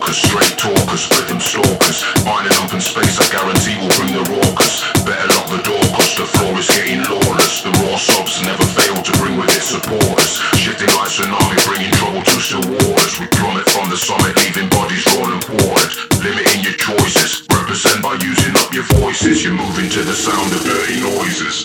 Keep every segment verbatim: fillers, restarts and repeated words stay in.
walkers, straight talkers, rhythm stalkers. Finding open space I guarantee will bring the raucous. Better lock the door cause the floor is getting lawless. The raw sobs never fail to bring with it supporters. Shifting like tsunami, bringing trouble to still waters. We plummet from the summit, leaving bodies drawn and quartered. Limiting your choices, represent by using up your voices. You're moving to the sound of dirty noises.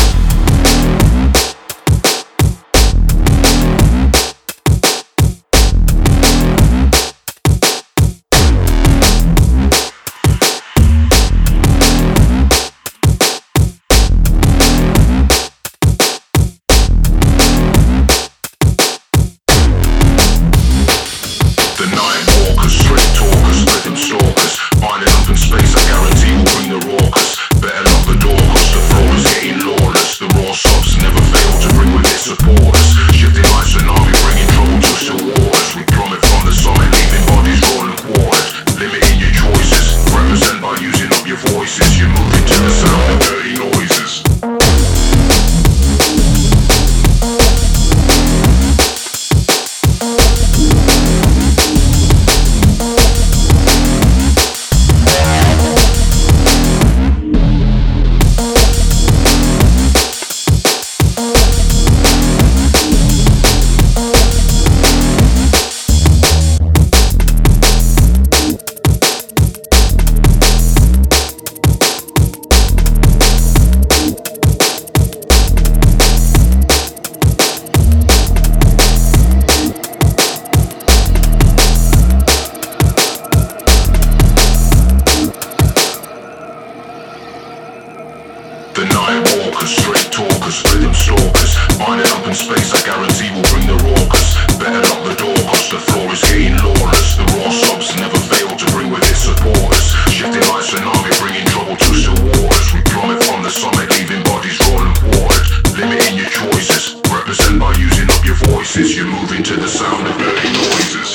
The night walkers, straight talkers, rhythm stalkers. Finding open space I guarantee will bring the raucous. Better lock the door cause the floor is getting lawless. The raw sobs never fail to bring with it supporters. Shifting like tsunami, bringing trouble to still waters. We plummet from the summit, leaving bodies drawn and quartered. Limiting your choices, represent by using up your voices. You're moving to the sound of dirty noises.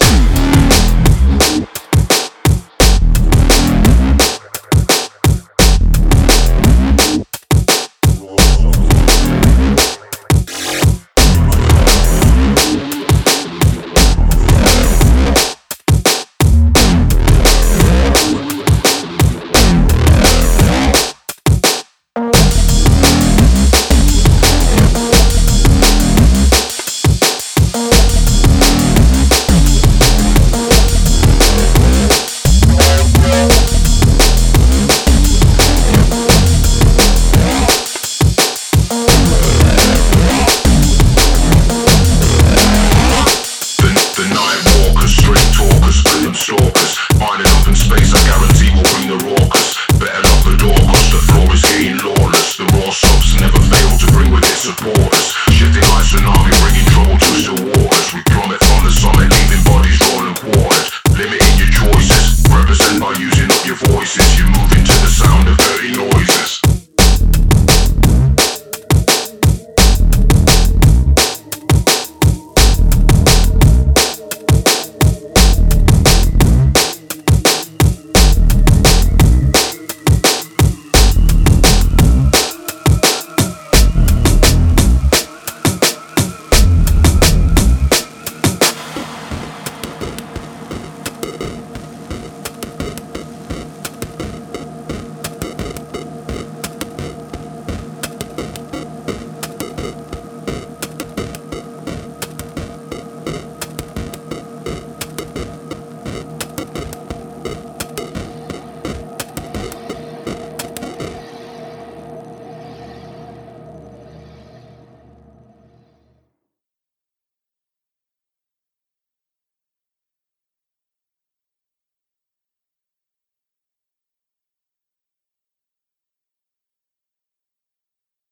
Stalkers, finding open space I guarantee will bring the raucous. Better lock the door cause the floor is getting lawless. The raw sobs never fail to bring with it supporters.